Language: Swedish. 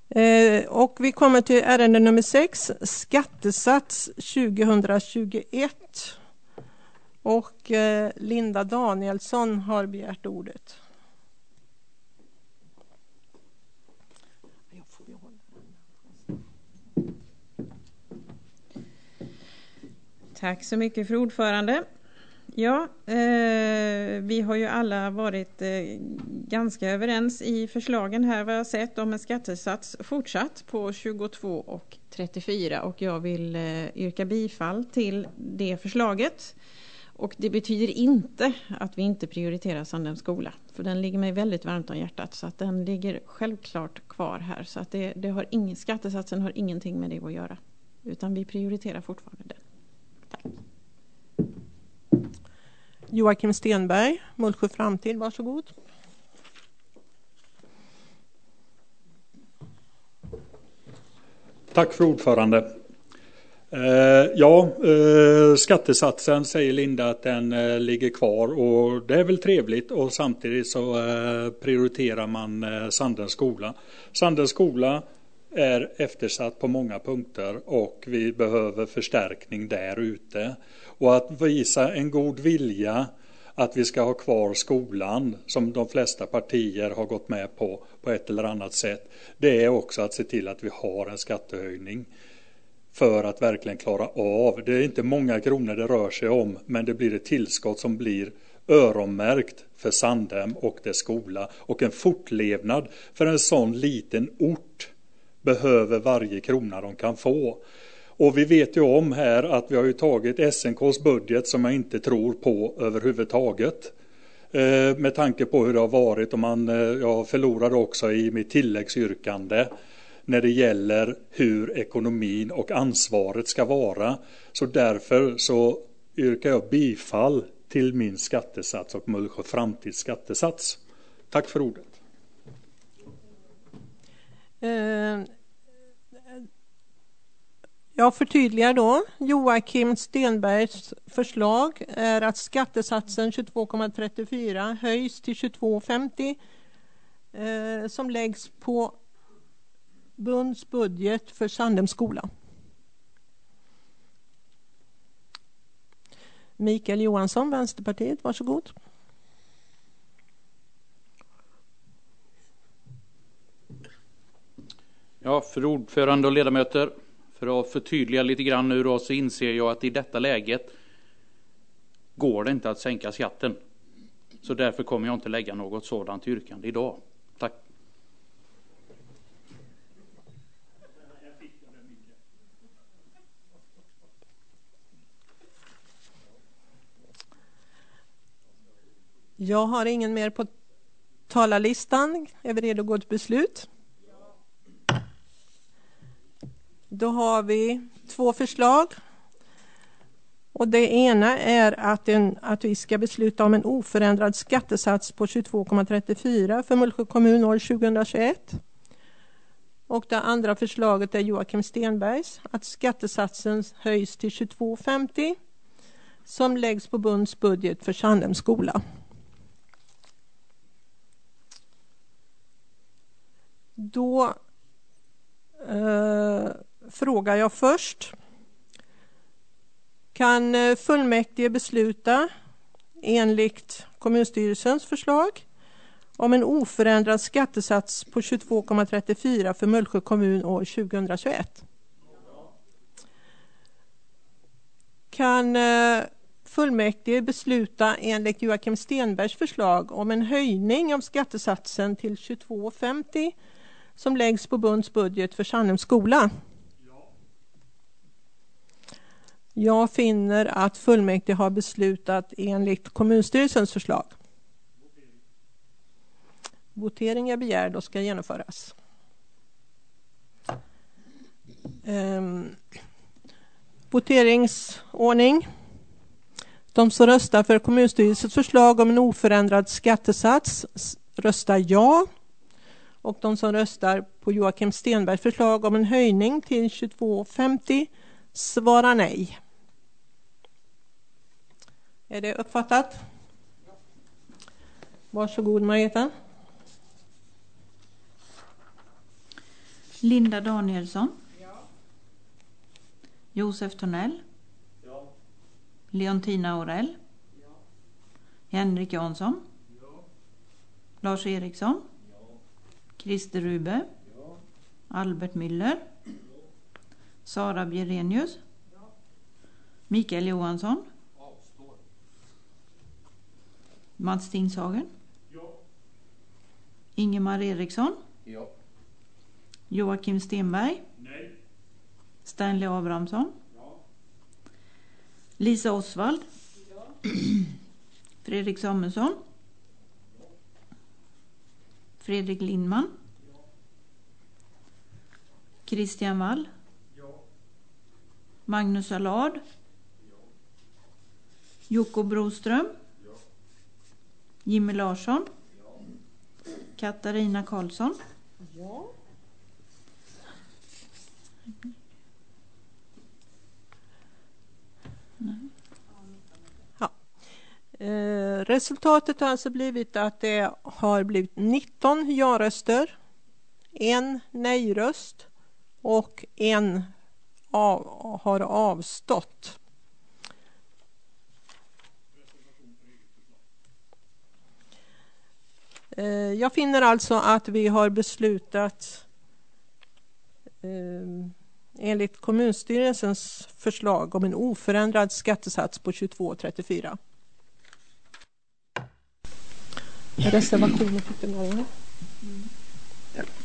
Och vi kommer till ärende nummer 6, skattesats 2021. Och Linda Danielsson har begärt ordet. Tack så mycket för ordförande. Ja, vi har ju alla varit ganska överens i förslagen här, vad jag sett, om en skattesats fortsatt på 22 och 34, och jag vill yrka bifall till det förslaget. Och det betyder inte att vi inte prioriterar Sandhems skola, för den ligger mig väldigt varmt om hjärtat, så att den ligger självklart kvar här, så att det har skattesatsen har ingenting med det att göra, utan vi prioriterar fortfarande den. Tack. Joakim Stenberg, Mullsjö Framtid, varsågod. Tack för ordförande. Skattesatsen säger Linda att den ligger kvar, och det är väl trevligt, och samtidigt så prioriterar man Sandens skola. Sandens skola är eftersatt på många punkter och vi behöver förstärkning där ute. Och att visa en god vilja att vi ska ha kvar skolan, som de flesta partier har gått med på ett eller annat sätt, det är också att se till att vi har en skattehöjning för att verkligen klara av. Det är inte många kronor det rör sig om, men det blir ett tillskott som blir öronmärkt för Sandhem och dess skola, och en fortlevnad för en sån liten ort behöver varje krona de kan få. Och vi vet ju om här att vi har ju tagit SNKs budget, som jag inte tror på överhuvudtaget. Med tanke på hur det har varit, och jag förlorade också i mitt tilläggsyrkande när det gäller hur ekonomin och ansvaret ska vara. Så därför så yrkar jag bifall till min skattesats och Mullsjö Framtids skattesats. Tack för ordet. Jag förtydligar då. Joakim Stenbergs förslag är att skattesatsen 22,34 höjs till 22,50 som läggs på Bunds budget för Sandhems skola. Mikael Johansson, Vänsterpartiet, varsågod. Ja, för ordförande och ledamöter, för att förtydliga lite grann nu då, så inser jag att i detta läget går det inte att sänka skatten. Så därför kommer jag inte lägga något sådant yrkande idag. Tack. Jag har ingen mer på talarlistan. Är vi redo att gå till beslut? Då har vi 2 förslag. Och det ena är att vi ska besluta om en oförändrad skattesats på 22,34 för Mullsjö kommun år 2021. Och det andra förslaget är Joakim Stenbergs, att skattesatsen höjs till 22,50 som läggs på Bunds budget för Sandhems skola. Då frågar jag först. Kan fullmäktige besluta enligt kommunstyrelsens förslag om en oförändrad skattesats på 22,34 för Mullsjö kommun år 2021? Kan fullmäktige besluta enligt Joakim Stenbergs förslag om en höjning av skattesatsen till 22,50 som läggs på Bunds budget för Sandhems skola? Jag finner att fullmäktige har beslutat enligt kommunstyrelsens förslag. Votering är begärd och ska genomföras. Voteringsordning. De som röstar för kommunstyrelsens förslag om en oförändrad skattesats röstar ja. Och de som röstar på Joakim Stenbergs förslag om en höjning till 22,50 svarar nej. Är det uppfattat? Varsågod Margareta. Linda Danielsson. Josef Tornell. Leontina Orell. Henrik Jansson. Lars Eriksson. Christer Rube. Albert Müller. Sara Bjerenius. Mikael Johansson. Mats Tingshagen. Ingemar Eriksson. Joakim Stenberg. Nej. Stanley Abrahamsson. Lisa Osvald. Fredrik Samuelsson. Fredrik Lindman. Christian Wall. Magnus Allard. Jocko Broström. Jimmy Larsson. Katarina Karlsson. Resultatet har alltså blivit att det har blivit 19 ja-röster, 1 nej-röst och 1 har avstått. Jag finner alltså att vi har beslutat enligt kommunstyrelsens förslag om en oförändrad skattesats på 22,34. Reservationen fick du med.